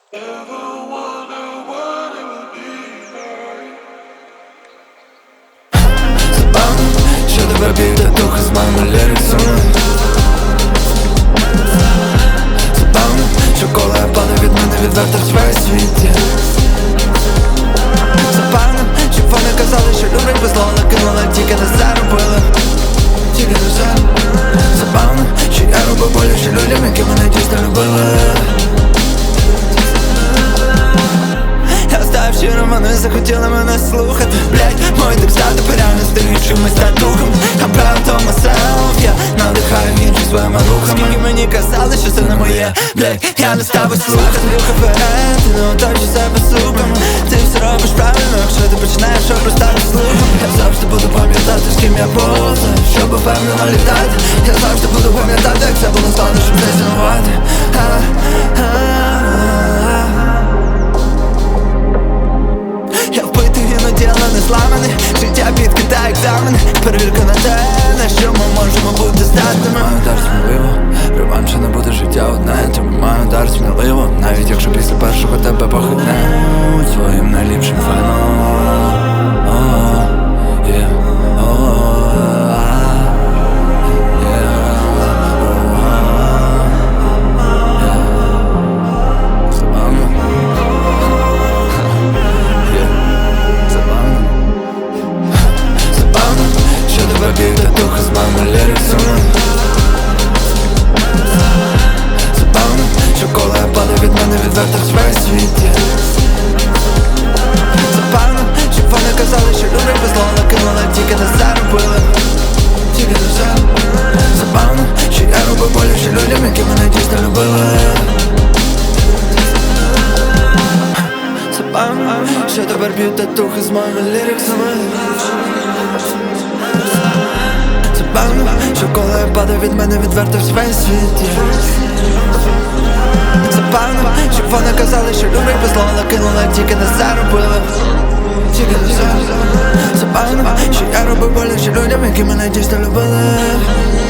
Забавно, що тепер б'ють татухи з моїми ліриксами. Забавно, що коли я падаю, від мене відвертав весь світ. Забавно, що вони казали, що люблять без зла, але кинули, тільки не заробили. Тільки не заробили. Забавно, що я робив боляче людям, які мене дійсно любили. Я став щирим, вони захотіли мене слухати. Блять, мої текста тепер реально стають чимось татухом. I'm proud of myself, я надихаю інших своїми рухами. Скільки мені казали, що це не моє. Блять, я не ставив слухати. Рух вперед, ти не оточуй себе суками. Ти все робиш правильно, якщо ти починаєш обростати слухом. Я завжди буду пам'ятати, з ким я був, щоб впевнено літати. Я завжди буду пам'ятати, як це було складно, щоб не цінувати. Я вбитий, іноді, але не зламаний. Життя підкидає екзамени. Перевірка на те, на що ми можемо бути здатними. Маю дар сміливо, реваншу не буде, життя одне. Тому маю дар сміливо, навіть якщо після першого тебе похитне своїм найліпшим феном. Б'ють татухи з моїми ліриксами. Забавно, що коли я падаю, від мене відвертав весь світ. Забавно, що вони казали, що люблять без зла, але кинули, тільки не заробили. Тільки не заробили. Забавно, що я робив боляче людям, які мене дійсно любили. Забавно, що тепер б'ють татухи з моїми ліриксами. Забавно, що коли я падаю, від мене відвертав весь світ. Забавно, що вони казали, що люблять без зла, але кинули, тільки не заробили. Тільки не заробили. Забавно, що я робив боляче людям, які мене дійсно любили.